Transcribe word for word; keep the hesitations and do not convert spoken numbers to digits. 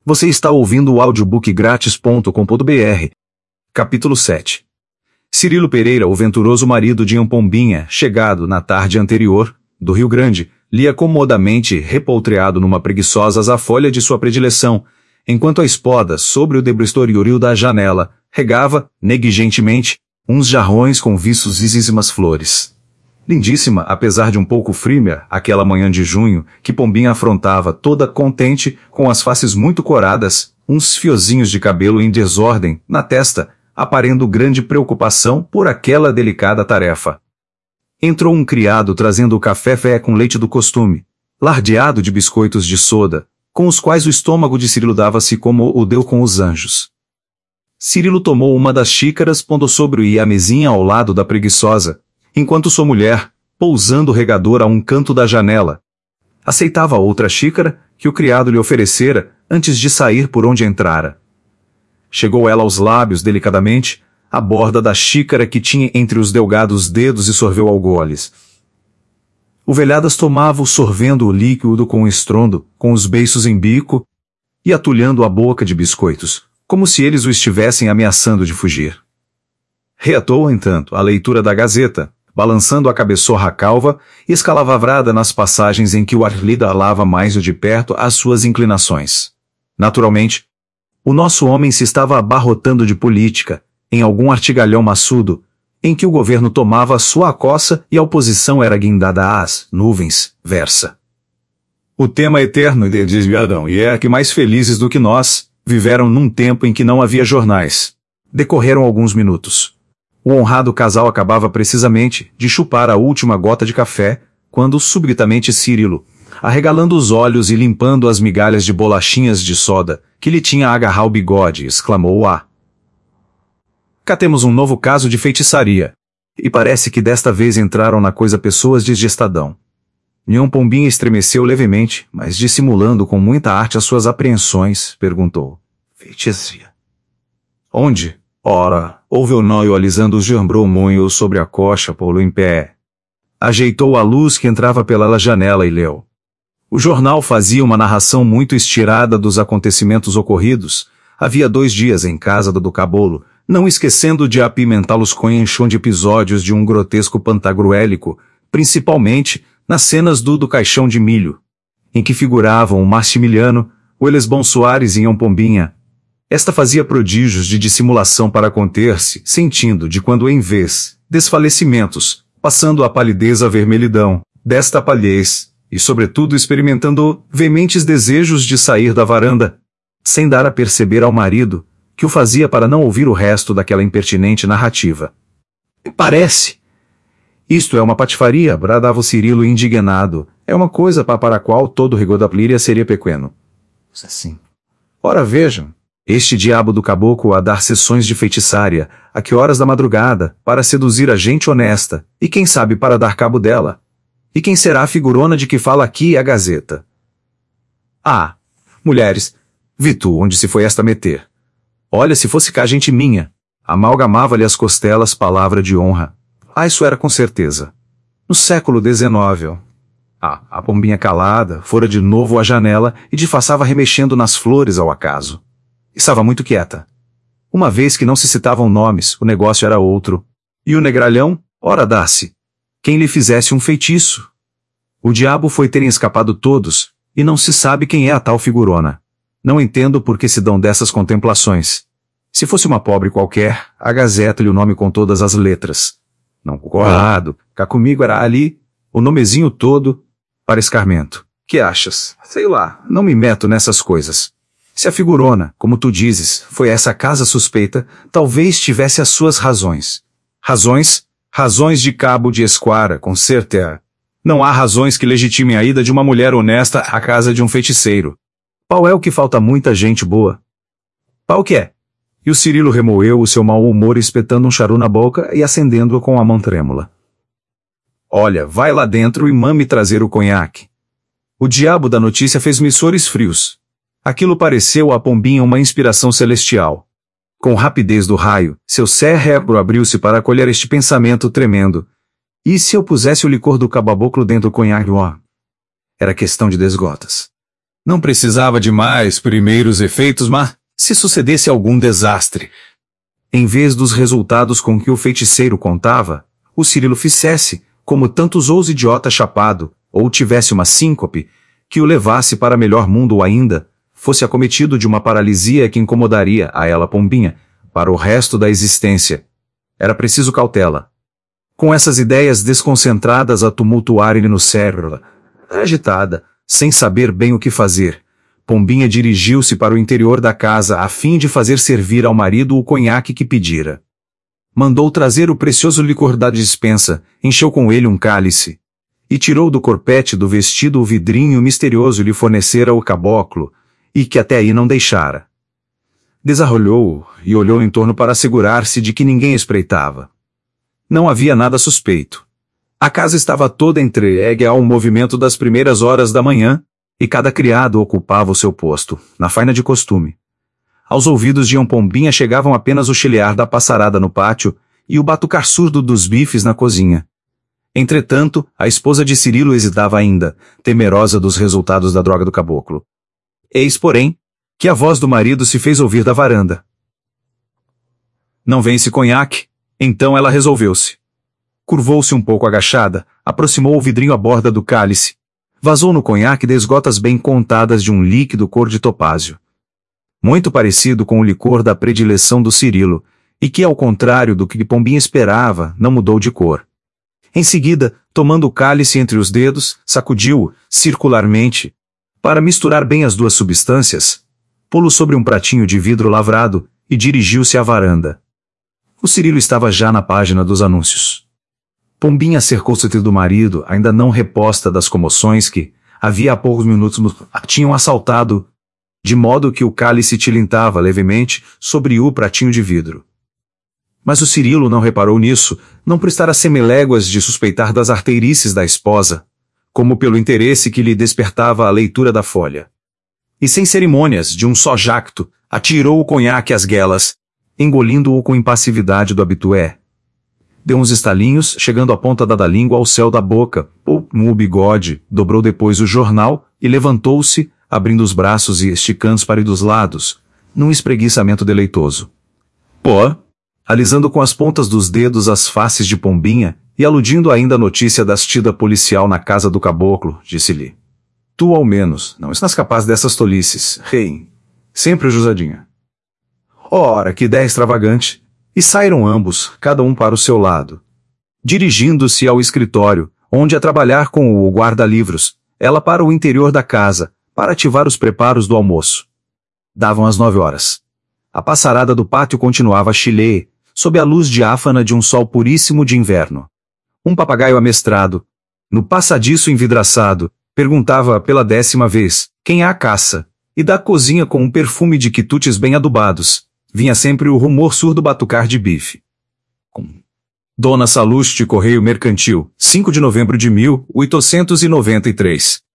Você está ouvindo o audiobook grátis ponto com ponto br. Capítulo sete. Cirilo Pereira, o venturoso marido de Pombinha, chegado na tarde anterior, do Rio Grande, lia comodamente repoltreado numa preguiçosa azafolha de sua predileção, enquanto a espoda, sobre o debristoril da janela, regava, negligentemente, uns jarrões com vicosíssimas flores. Lindíssima, apesar de um pouco frímea, aquela manhã de junho, que Pombinha afrontava toda contente, com as faces muito coradas, uns fiozinhos de cabelo em desordem, na testa, aparendo grande preocupação por aquela delicada tarefa. Entrou um criado trazendo o café-fé com leite do costume, lardeado de biscoitos de soda, com os quais o estômago de Cirilo dava-se como o deu com os anjos. Cirilo tomou uma das xícaras, pondo sobre a mesinha ao lado da preguiçosa, enquanto sua mulher, pousando o regador a um canto da janela, aceitava outra xícara que o criado lhe oferecera antes de sair por onde entrara. Chegou ela aos lábios delicadamente, a borda da xícara que tinha entre os delgados dedos e sorveu ao goles. O Velhadas tomava-o sorvendo o líquido com estrondo, com os beiços em bico, e atulhando a boca de biscoitos, como se eles o estivessem ameaçando de fugir. Reatou, entanto, a leitura da Gazeta, balançando a cabeçorra calva e escalavrada nas passagens em que o ar lhe dalava mais de perto as suas inclinações. Naturalmente, o nosso homem se estava abarrotando de política, em algum artigalhão maçudo, em que o governo tomava sua coça e a oposição era guindada às nuvens, versa. O tema eterno de desviadão e é que mais felizes do que nós, viveram num tempo em que não havia jornais. Decorreram alguns minutos. O honrado casal acabava precisamente de chupar a última gota de café, quando subitamente Cirilo, arregalando os olhos e limpando as migalhas de bolachinhas de soda, que lhe tinha a agarrar o bigode, exclamou: "Ah! Cá temos um novo caso de feitiçaria. E parece que desta vez entraram na coisa pessoas de gestadão." Nhão Pombinha estremeceu levemente, mas dissimulando com muita arte as suas apreensões, perguntou: "Feitiçaria? Onde?" Ora, houve o nóio alisando os jambrou-monhos sobre a coxa polo em pé. Ajeitou a luz que entrava pela janela e leu. O jornal fazia uma narração muito estirada dos acontecimentos ocorridos, havia dois dias em casa do Cabolo, não esquecendo de apimentá-los com enxão de episódios de um grotesco pantagruélico, principalmente nas cenas do do caixão de milho, em que figuravam o Maximiliano, o Elesbão Soares e Nhão Pombinha. Esta fazia prodígios de dissimulação para conter-se, sentindo de quando em vez, desfalecimentos, passando a palidez à vermelhidão, desta palhez, e sobretudo experimentando veementes desejos de sair da varanda, sem dar a perceber ao marido, que o fazia para não ouvir o resto daquela impertinente narrativa. "Parece! Isto é uma patifaria", bradava o Cirilo indignado, "é uma coisa para a qual todo o rigor da plíria seria pequeno." Assim. Ora vejam, este diabo do caboclo a dar sessões de feitiçaria, a que horas da madrugada, para seduzir a gente honesta, e quem sabe para dar cabo dela. E quem será a figurona de que fala aqui a Gazeta? Ah, mulheres, vi tu onde se foi esta meter. Olha, se fosse cá gente minha, amalgamava-lhe as costelas palavra de honra. Ah, isso era com certeza. No século dezenove, ah, a Pombinha calada, fora de novo à janela e disfarçava remexendo nas flores ao acaso. Estava muito quieta. Uma vez que não se citavam nomes, o negócio era outro. E o negralhão, ora dá-se. Quem lhe fizesse um feitiço? O diabo foi terem escapado todos, e não se sabe quem é a tal figurona. Não entendo por que se dão dessas contemplações. Se fosse uma pobre qualquer, a Gazeta-lhe o nome com todas as letras. Não concordo, cá comigo era ali, o nomezinho todo, para escarmento. Que achas? Sei lá, não me meto nessas coisas. Se a figurona, como tu dizes, foi essa casa suspeita, talvez tivesse as suas razões. Razões? Razões de cabo de esquara, com certeza. Não há razões que legitimem a ida de uma mulher honesta à casa de um feiticeiro. Pau é o que falta muita gente boa. Pau que é? E o Cirilo remoeu o seu mau humor espetando um charu na boca e acendendo-o com a mão trêmula. Olha, vai lá dentro e mame trazer o conhaque. O diabo da notícia fez-me sores frios. Aquilo pareceu a Pombinha uma inspiração celestial. Com rapidez do raio, seu cérebro abriu-se para acolher este pensamento tremendo. E se eu pusesse o licor do caboclo dentro do conhaque? Era questão de desgotas. Não precisava de mais primeiros efeitos, mas se sucedesse algum desastre. Em vez dos resultados com que o feiticeiro contava, o Cirilo fizesse, como tantos outros idiota chapado, ou tivesse uma síncope, que o levasse para melhor mundo ou ainda, fosse acometido de uma paralisia que incomodaria a ela Pombinha, para o resto da existência. Era preciso cautela. Com essas ideias desconcentradas a tumultuarem-lhe no cérebro, agitada, sem saber bem o que fazer, Pombinha dirigiu-se para o interior da casa a fim de fazer servir ao marido o conhaque que pedira. Mandou trazer o precioso licor da despensa, encheu com ele um cálice, e tirou do corpete do vestido o vidrinho misterioso lhe fornecera o caboclo, e que até aí não deixara. Desarrolhou-o e olhou em torno para assegurar-se de que ninguém espreitava. Não havia nada suspeito. A casa estava toda entregue ao movimento das primeiras horas da manhã, e cada criado ocupava o seu posto, na faina de costume. Aos ouvidos de Pombinha chegavam apenas o chilear da passarada no pátio e o batucar surdo dos bifes na cozinha. Entretanto, a esposa de Cirilo hesitava ainda, temerosa dos resultados da droga do caboclo. Eis, porém, que a voz do marido se fez ouvir da varanda. Não vence conhaque? Então ela resolveu-se. Curvou-se um pouco agachada, aproximou o vidrinho à borda do cálice. Vazou no conhaque dez gotas bem contadas de um líquido cor de topázio. Muito parecido com o licor da predileção do Cirilo, e que, ao contrário do que Pombinha esperava, não mudou de cor. Em seguida, tomando o cálice entre os dedos, sacudiu-o, circularmente, para misturar bem as duas substâncias, pô-lo sobre um pratinho de vidro lavrado, e dirigiu-se à varanda. O Cirilo estava já na página dos anúncios. Pombinha cercou-se do marido, ainda não reposta das comoções que, havia há poucos minutos, a tinham assaltado, de modo que o cálice tilintava levemente sobre o pratinho de vidro. Mas o Cirilo não reparou nisso, não por estar a semiléguas de suspeitar das arteirices da esposa, como pelo interesse que lhe despertava a leitura da folha. E sem cerimônias, de um só jacto, atirou o conhaque às guelas, engolindo-o com impassividade do habitué. Deu uns estalinhos, chegando a ponta da língua ao céu da boca, ou no bigode, dobrou depois o jornal e levantou-se, abrindo os braços e esticando-os para dos lados, num espreguiçamento deleitoso. Pô! Alisando com as pontas dos dedos as faces de Pombinha, e aludindo ainda à notícia da astida policial na casa do caboclo, disse-lhe. Tu, ao menos, não estás capaz dessas tolices, rei. Sempre Josadinha. Ora, que ideia extravagante! E saíram ambos, cada um para o seu lado. Dirigindo-se ao escritório, onde a trabalhar com o guarda-livros, ela para o interior da casa, para ativar os preparos do almoço. Davam as nove horas. A passarada do pátio continuava a chilear, sob a luz diáfana de um sol puríssimo de inverno. Um papagaio amestrado, no passadiço envidraçado, perguntava pela décima vez, quem há a caça? E da cozinha com um perfume de quitutes bem adubados, vinha sempre o rumor surdo batucar de bife. Com Dona Saluste Correio Mercantil, cinco de novembro de mil oitocentos e noventa e três.